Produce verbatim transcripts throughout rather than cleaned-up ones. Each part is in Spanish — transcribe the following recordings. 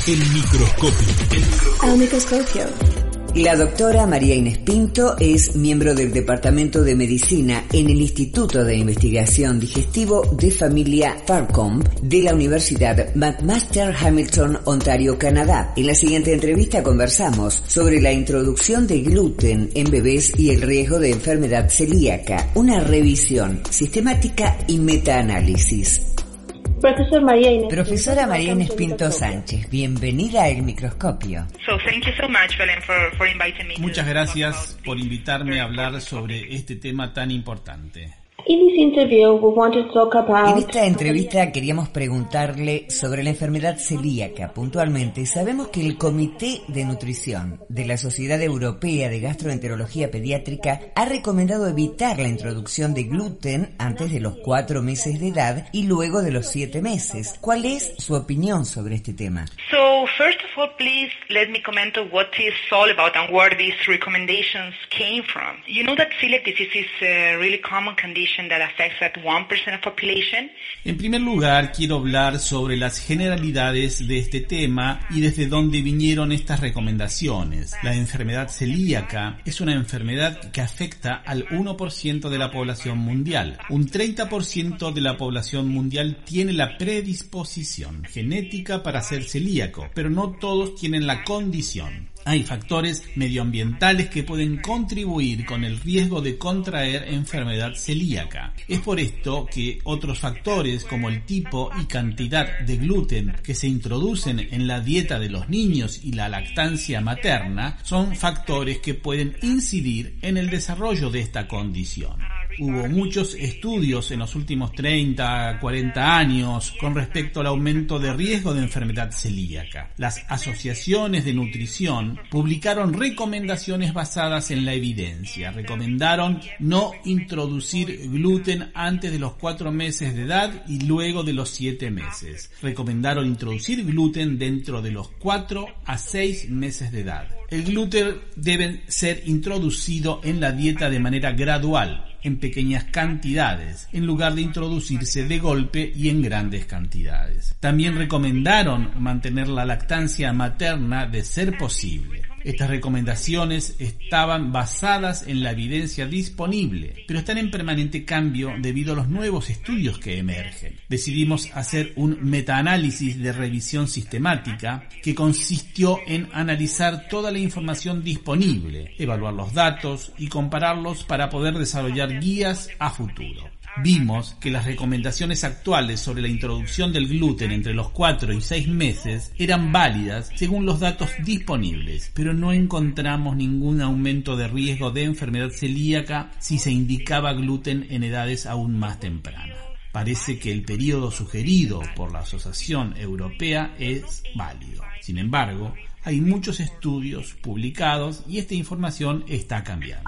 El microscopio. El microscopio. La doctora María Inés Pinto es miembro del Departamento de Medicina en el Instituto de Investigación Digestivo de Familia Farcombe de la Universidad McMaster Hamilton, Ontario, Canadá. En la siguiente entrevista conversamos sobre la introducción de gluten en bebés y el riesgo de enfermedad celíaca, una revisión sistemática y metaanálisis. Profesor María Inés. Profesora María Inés Pinto Sánchez, bienvenida al microscopio. So, thank you so much, Belén, for, for inviting me. Muchas gracias por invitarme a hablar sobre este tema tan importante. In this interview, we want to talk about... En esta entrevista queríamos preguntarle sobre la enfermedad celíaca. Puntualmente, sabemos que el Comité de Nutrición de la Sociedad Europea de Gastroenterología Pediátrica ha recomendado evitar la introducción de gluten antes de los cuatro meses de edad y luego de los siete meses. ¿Cuál es su opinión sobre este tema? So, first of all, please let me comment on what it's all about and where these recommendations came from. You know that celiac disease is a really common condition that affects that one percent of population. En primer lugar, quiero hablar sobre las generalidades de este tema y desde dónde vinieron estas recomendaciones. La enfermedad celíaca es una enfermedad que afecta al uno por ciento de la población mundial. Un treinta por ciento de la población mundial tiene la predisposición genética para ser celíaco, pero no todos tienen la condición. Hay factores medioambientales que pueden contribuir con el riesgo de contraer enfermedad celíaca. Es por esto que otros factores como el tipo y cantidad de gluten que se introducen en la dieta de los niños y la lactancia materna son factores que pueden incidir en el desarrollo de esta condición. Hubo muchos estudios en los últimos treinta, cuarenta años con respecto al aumento de riesgo de enfermedad celíaca. Las asociaciones de nutrición publicaron recomendaciones basadas en la evidencia. Recomendaron no introducir gluten antes de los cuatro meses de edad y luego de los siete meses. Recomendaron introducir gluten dentro de los cuatro a seis meses de edad. El gluten debe ser introducido en la dieta de manera gradual, en pequeñas cantidades, en lugar de introducirse de golpe y en grandes cantidades. También recomendaron mantener la lactancia materna de ser posible. Estas recomendaciones estaban basadas en la evidencia disponible, pero están en permanente cambio debido a los nuevos estudios que emergen. Decidimos hacer un metaanálisis de revisión sistemática que consistió en analizar toda la información disponible, evaluar los datos y compararlos para poder desarrollar guías a futuro. Vimos que las recomendaciones actuales sobre la introducción del gluten entre los cuatro y seis meses eran válidas según los datos disponibles, pero no encontramos ningún aumento de riesgo de enfermedad celíaca si se indicaba gluten en edades aún más tempranas. Parece que el periodo sugerido por la Asociación Europea es válido. Sin embargo, hay muchos estudios publicados y esta información está cambiando.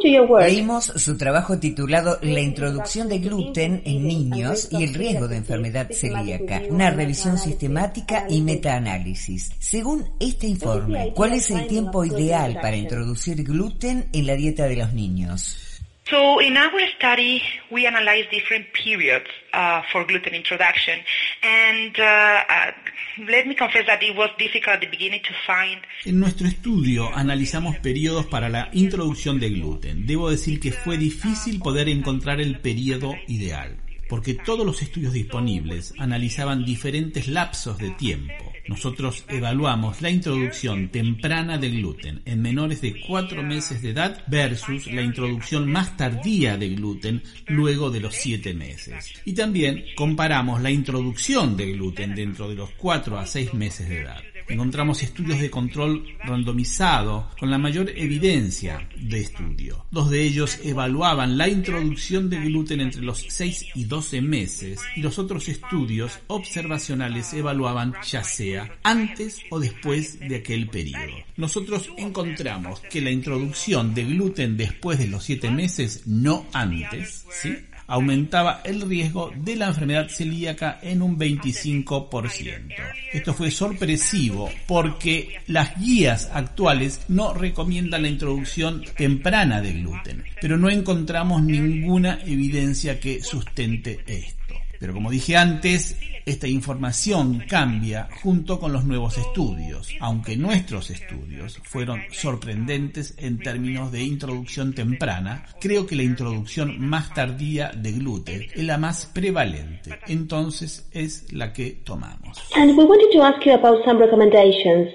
Leímos su trabajo titulado La introducción de gluten en niños y el riesgo de enfermedad celíaca, una revisión sistemática y metaanálisis. Según este informe, ¿cuál es el tiempo ideal para introducir gluten en la dieta de los niños? So in our study, we analyzed different periods uh, for gluten introduction, and uh, uh, let me confess that it was difficult at the beginning to find. En nuestro estudio analizamos periodos para la introducción de gluten. Debo decir que fue difícil poder encontrar el periodo ideal, porque todos los estudios disponibles analizaban diferentes lapsos de tiempo. Nosotros evaluamos la introducción temprana de gluten en menores de cuatro meses de edad versus la introducción más tardía de gluten luego de los siete meses. Y también comparamos la introducción de gluten dentro de los cuatro a seis meses de edad. Encontramos estudios de control randomizado con la mayor evidencia de estudio. Dos de ellos evaluaban la introducción de gluten entre los seis y doce meses y los otros estudios observacionales evaluaban ya sea antes o después de aquel periodo. Nosotros encontramos que la introducción de gluten después de los siete meses, no antes, ¿sí?, aumentaba el riesgo de la enfermedad celíaca en un veinticinco por ciento. Esto fue sorpresivo porque las guías actuales no recomiendan la introducción temprana de gluten, pero no encontramos ninguna evidencia que sustente esto. Pero como dije antes, esta información cambia junto con los nuevos estudios, aunque nuestros estudios fueron sorprendentes en términos de introducción temprana. Creo que la introducción más tardía de gluten es la más prevalente, entonces es la que tomamos. And we wanted to ask you about some recommendations.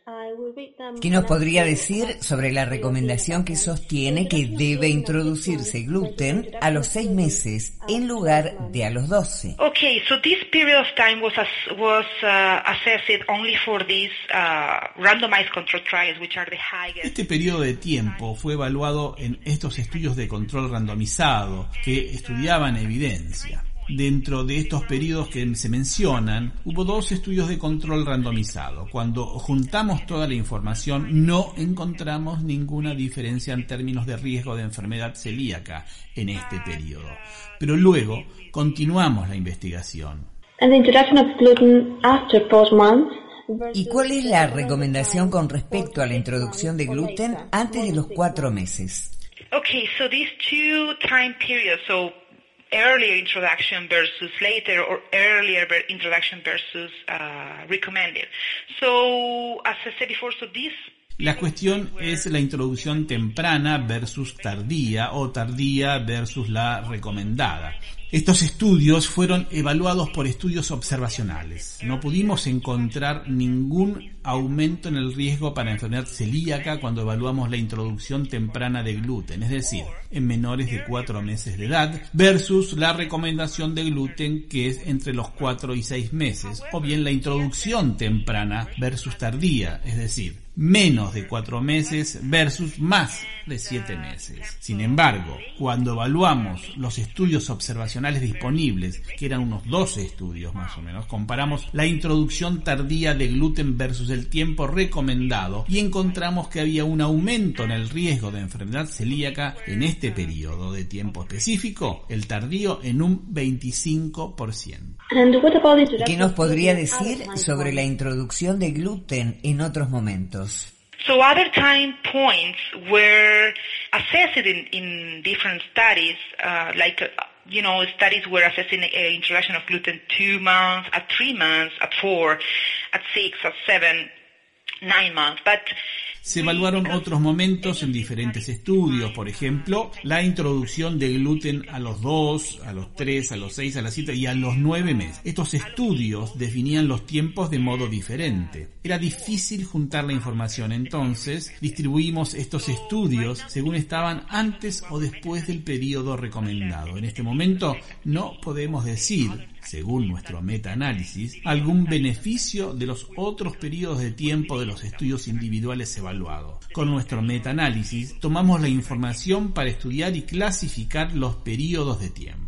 ¿Qué nos podría decir sobre la recomendación que sostiene que debe introducirse gluten a los seis meses en lugar de a los doce? Okay, so this period of time was as, was uh, assessed only for these uh, randomized control trials, which are the highest. Este periodo de tiempo fue evaluado en estos estudios de control randomizado que estudiaban evidencia. Dentro de estos periodos que se mencionan, hubo dos estudios de control randomizado. Cuando juntamos toda la información, no encontramos ninguna diferencia en términos de riesgo de enfermedad celíaca en este periodo. Pero luego continuamos la investigación. And the introduction of gluten after four months. ¿Y cuál es la recomendación con respecto a la introducción de gluten antes de los cuatro meses? Okay, so these two time periods, so earlier introduction versus later, or earlier introduction versus uh, recommended. So, as I said before, so this... La cuestión es la introducción temprana versus tardía o tardía versus la recomendada. Estos estudios fueron evaluados por estudios observacionales. No pudimos encontrar ningún aumento en el riesgo para enfermedad celíaca cuando evaluamos la introducción temprana de gluten, es decir, en menores de cuatro meses de edad, versus la recomendación de gluten que es entre los cuatro y seis meses, o bien la introducción temprana versus tardía, es decir, menos de cuatro meses versus más de siete meses. Sin embargo, cuando evaluamos los estudios observacionales disponibles, que eran unos doce estudios más o menos, comparamos la introducción tardía de gluten versus el tiempo recomendado y encontramos que había un aumento en el riesgo de enfermedad celíaca en este periodo de tiempo específico, el tardío en un veinticinco por ciento. ¿Qué nos podría decir sobre la introducción de gluten en otros momentos? So other time points were assessed in, in different studies, uh, like, uh, you know, studies were assessing uh, introduction of gluten two months, at three months, at four, at six, at seven, nine months, but se evaluaron otros momentos en diferentes estudios, por ejemplo, la introducción de gluten a los dos, a los tres, a los seis, a los siete y a los nueve meses. Estos estudios definían los tiempos de modo diferente. Era difícil juntar la información, entonces distribuimos estos estudios según estaban antes o después del periodo recomendado. En este momento no podemos decir, según nuestro metaanálisis, algún beneficio de los otros periodos de tiempo de los estudios individuales evaluados. Con nuestro metaanálisis tomamos la información para estudiar y clasificar los periodos de tiempo.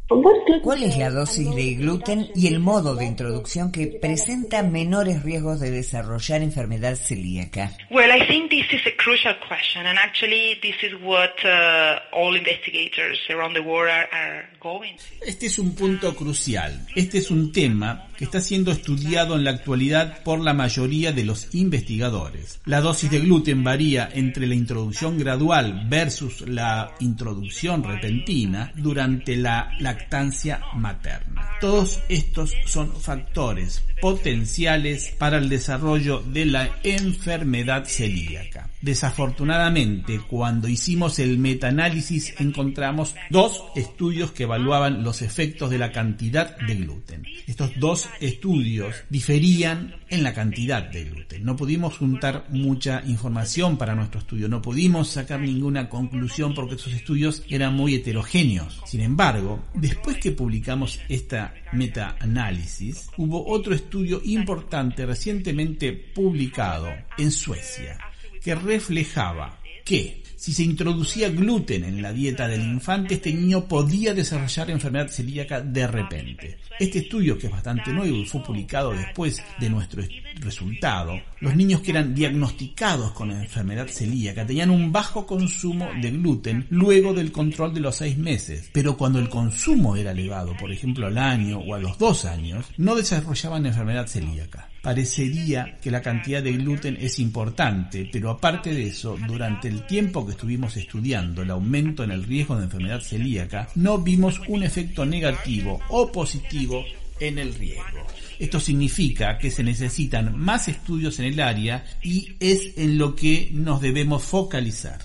¿Cuál es la dosis de gluten y el modo de introducción que presenta menores riesgos de desarrollar enfermedad celíaca? Well, I think this is a crucial question, and actually this is what uh, all investigators around the world are, are going. Este es un punto crucial. Este es un tema que está siendo estudiado en la actualidad por la mayoría de los investigadores. La dosis de gluten varía entre la introducción gradual versus la introducción repentina durante la lactancia materna. Todos estos son factores potenciales para el desarrollo de la enfermedad celíaca. Desafortunadamente, cuando hicimos el metaanálisis encontramos dos estudios que evaluaban los efectos de la cantidad de gluten. Estos dos estudios diferían en la cantidad de gluten. No pudimos juntar mucha información para nuestro estudio, no pudimos sacar ninguna conclusión porque esos estudios eran muy heterogéneos. Sin embargo, después que publicamos esta metaanálisis, hubo otro estudio importante recientemente publicado en Suecia que reflejaba que si se introducía gluten en la dieta del infante, este niño podía desarrollar enfermedad celíaca de repente. Este estudio, que es bastante nuevo y fue publicado después de nuestro resultado, los niños que eran diagnosticados con enfermedad celíaca tenían un bajo consumo de gluten luego del control de los seis meses, pero cuando el consumo era elevado, por ejemplo al año o a los dos años, no desarrollaban enfermedad celíaca. Parecería que la cantidad de gluten es importante, pero aparte de eso, durante el tiempo que estuvimos estudiando el aumento en el riesgo de enfermedad celíaca, no vimos un efecto negativo o positivo en el riesgo. Esto significa que se necesitan más estudios en el área y es en lo que nos debemos focalizar.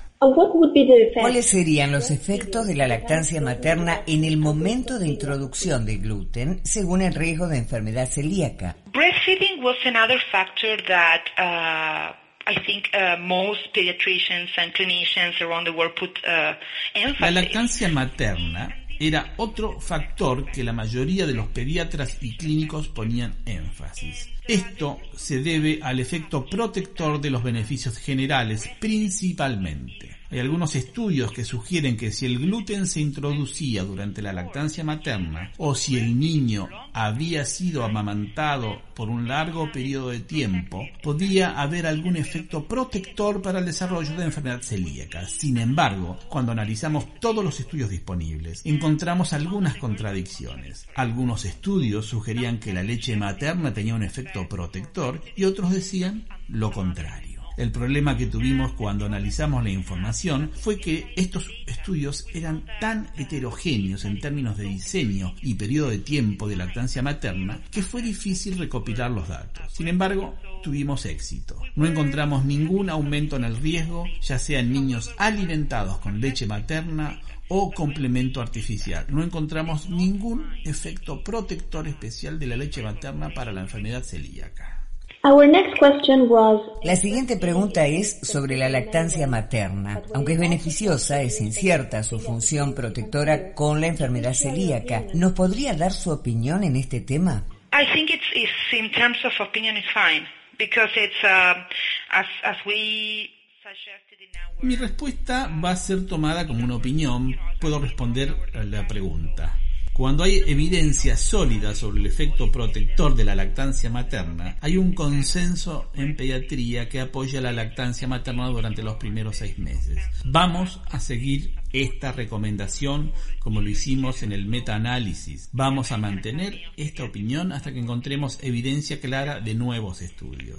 ¿Cuáles serían los efectos de la lactancia materna en el momento de introducción de gluten según el riesgo de enfermedad celíaca? Breastfeeding was another factor that uh, I think uh, most pediatricians and clinicians around the world put uh, emphasis. La lactancia materna era otro factor que la mayoría de los pediatras y clínicos ponían énfasis. Esto se debe al efecto protector de los beneficios generales, principalmente. Hay algunos estudios que sugieren que si el gluten se introducía durante la lactancia materna o si el niño había sido amamantado por un largo periodo de tiempo, podía haber algún efecto protector para el desarrollo de enfermedad celíaca. Sin embargo, cuando analizamos todos los estudios disponibles, encontramos algunas contradicciones. Algunos estudios sugerían que la leche materna tenía un efecto protector y otros decían lo contrario. El problema que tuvimos cuando analizamos la información fue que estos estudios eran tan heterogéneos en términos de diseño y periodo de tiempo de lactancia materna que fue difícil recopilar los datos. Sin embargo, tuvimos éxito. No encontramos ningún aumento en el riesgo, ya sea en niños alimentados con leche materna o complemento artificial. No encontramos ningún efecto protector especial de la leche materna para la enfermedad celíaca. Our next question was, La siguiente pregunta es sobre la lactancia materna. Aunque es beneficiosa, es incierta su función protectora con la enfermedad celíaca. ¿Nos podría dar su opinión en este tema? I think it's, it's in terms of opinion it's fine because it's uh, as as we suggested in our... Mi respuesta va a ser tomada como una opinión. Puedo responder a la pregunta. Cuando hay evidencia sólida sobre el efecto protector de la lactancia materna, hay un consenso en pediatría que apoya la lactancia materna durante los primeros seis meses. Vamos a seguir esta recomendación como lo hicimos en el metaanálisis. Vamos a mantener esta opinión hasta que encontremos evidencia clara de nuevos estudios.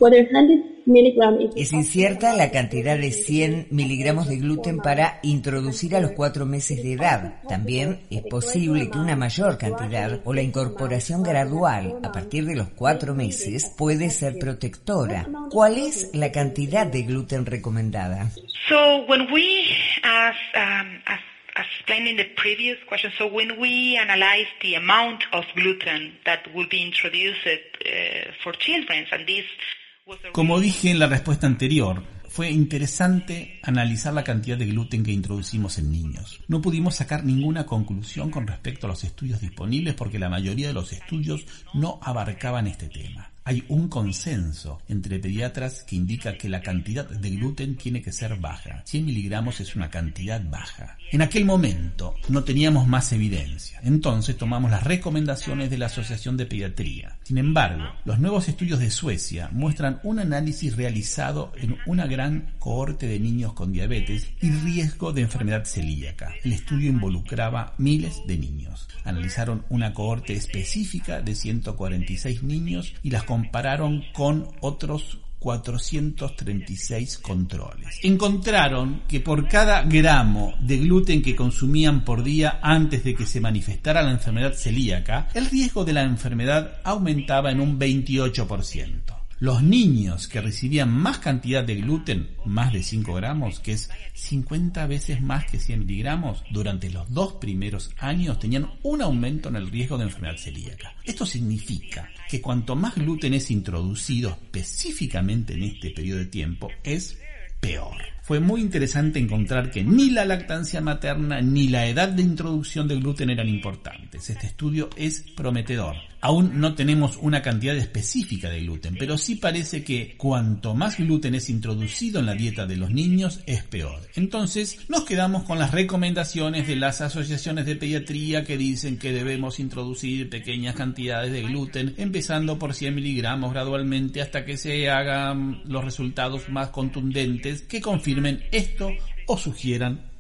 Es incierta la cantidad de cien miligramos de gluten para introducir a los cuatro meses de edad. También es posible que una mayor cantidad o la incorporación gradual a partir de los cuatro meses puede ser protectora. ¿Cuál es la cantidad de gluten recomendada? So when we, as, um, as, as explained in the previous question, so when we analyze the amount of gluten that will be introduced uh, for children, and this was a... Como dije en la respuesta anterior, fue interesante analizar la cantidad de gluten que introducimos en niños. No pudimos sacar ninguna conclusión con respecto a los estudios disponibles porque la mayoría de los estudios no abarcaban este tema. Hay un consenso entre pediatras que indica que la cantidad de gluten tiene que ser baja. cien miligramos es una cantidad baja. En aquel momento no teníamos más evidencia, entonces tomamos las recomendaciones de la Asociación de Pediatría. Sin embargo, los nuevos estudios de Suecia muestran un análisis realizado en una gran cohorte de niños con diabetes y riesgo de enfermedad celíaca. El estudio involucraba miles de niños. Analizaron una cohorte específica de ciento cuarenta y seis niños y las compararon con otros cuatrocientos treinta y seis controles. Encontraron que por cada gramo de gluten que consumían por día antes de que se manifestara la enfermedad celíaca, el riesgo de la enfermedad aumentaba en un veintiocho por ciento. Los niños que recibían más cantidad de gluten, más de cinco gramos, que es cincuenta veces más que cien miligramos, durante los dos primeros años tenían un aumento en el riesgo de enfermedad celíaca. Esto significa que cuanto más gluten es introducido específicamente en este periodo de tiempo, es peor. Fue muy interesante encontrar que ni la lactancia materna ni la edad de introducción de gluten eran importantes. Este estudio es prometedor. Aún no tenemos una cantidad específica de gluten, pero sí parece que cuanto más gluten es introducido en la dieta de los niños, es peor. Entonces, nos quedamos con las recomendaciones de las asociaciones de pediatría que dicen que debemos introducir pequeñas cantidades de gluten, empezando por cien miligramos gradualmente hasta que se hagan los resultados más contundentes que confirmen esto o sugieran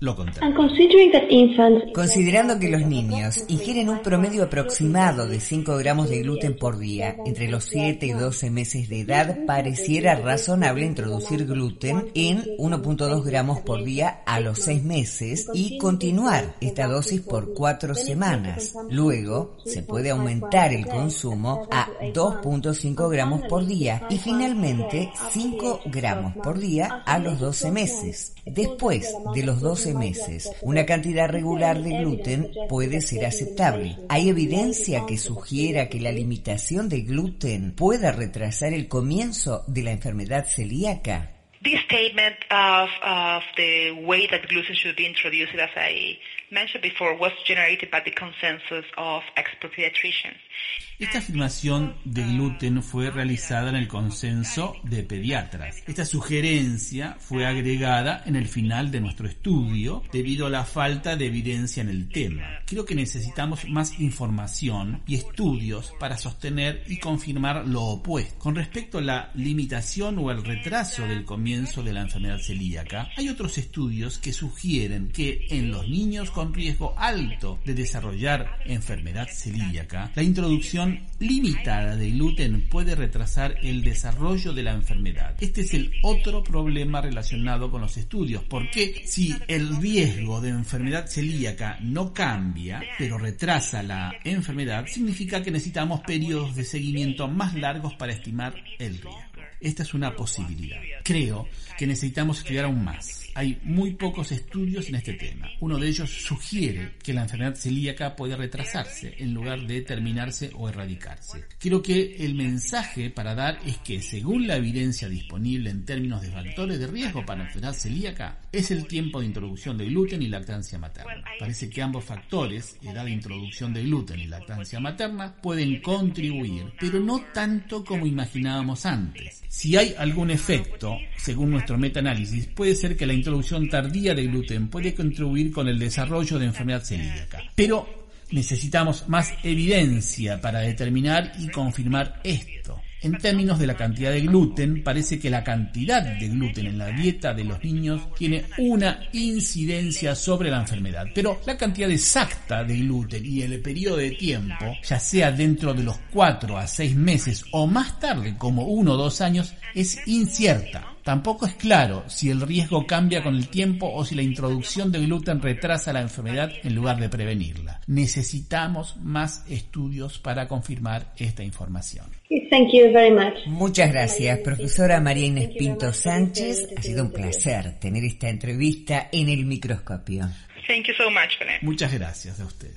lo contrario. And considering that infants Considerando que los niños ingieren un promedio aproximado de cinco gramos de gluten por día entre los siete y doce meses de edad, pareciera razonable introducir gluten en uno punto dos gramos por día a los seis meses y continuar esta dosis por cuatro semanas. Luego, se puede aumentar el consumo a dos punto cinco gramos por día y finalmente cinco gramos por día a los doce meses. Después de los doce meses, una cantidad regular de gluten puede ser aceptable. ¿Hay evidencia que sugiera que la limitación de gluten pueda retrasar el comienzo de la enfermedad celíaca? This statement of, of the way that gluten should be introduced, as I mentioned before, was generated by the consensus of expert pediatricians. Esta afirmación de gluten fue realizada en el consenso de pediatras. Esta sugerencia fue agregada en el final de nuestro estudio debido a la falta de evidencia en el tema. Creo que necesitamos más información y estudios para sostener y confirmar lo opuesto. Con respecto a la limitación o el retraso del comienzo de la enfermedad celíaca, hay otros estudios que sugieren que en los niños con riesgo alto de desarrollar enfermedad celíaca, la introducción limitada de gluten puede retrasar el desarrollo de la enfermedad. Este es el otro problema relacionado con los estudios, porque si el riesgo de enfermedad celíaca no cambia, pero retrasa la enfermedad, significa que necesitamos periodos de seguimiento más largos para estimar el riesgo. Esta es una posibilidad. Creo que necesitamos estudiar aún más. Hay muy pocos estudios en este tema. Uno de ellos sugiere que la enfermedad celíaca puede retrasarse en lugar de terminarse o erradicarse. Creo que el mensaje para dar es que, según la evidencia disponible en términos de factores de riesgo para la enfermedad celíaca, es el tiempo de introducción de gluten y lactancia materna. Parece que ambos factores, edad de introducción de gluten y lactancia materna, pueden contribuir, pero no tanto como imaginábamos antes. Si hay algún efecto, según nuestro metaanálisis, puede ser que la introducción tardía de gluten puede contribuir con el desarrollo de enfermedad celíaca. Pero necesitamos más evidencia para determinar y confirmar esto. En términos de la cantidad de gluten, parece que la cantidad de gluten en la dieta de los niños tiene una incidencia sobre la enfermedad, pero la cantidad exacta de gluten y el periodo de tiempo, ya sea dentro de los cuatro a seis meses o más tarde, como uno o dos años, es incierta. Tampoco es claro si el riesgo cambia con el tiempo o si la introducción de gluten retrasa la enfermedad en lugar de prevenirla. Necesitamos más estudios para confirmar esta información. Thank you very much. Muchas gracias, profesora María Inés Pinto Sánchez. Ha sido un placer tener esta entrevista en El Microscopio. Thank you so much, Belén. Muchas gracias a usted.